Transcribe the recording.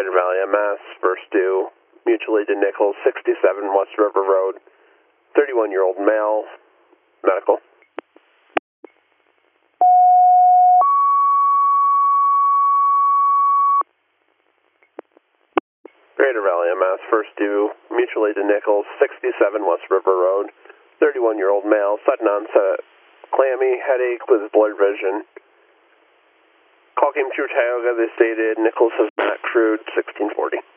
Greater Valley MS, first due, mutual aid to Nichols, 67 West River Road, 31-year-old male, medical. Greater Valley MS, first due, mutual aid to Nichols, 67 West River Road, 31-year-old male, sudden onset, clammy, headache with blurred vision. Call came through Tioga, they stated Nichols has not crewed 1640.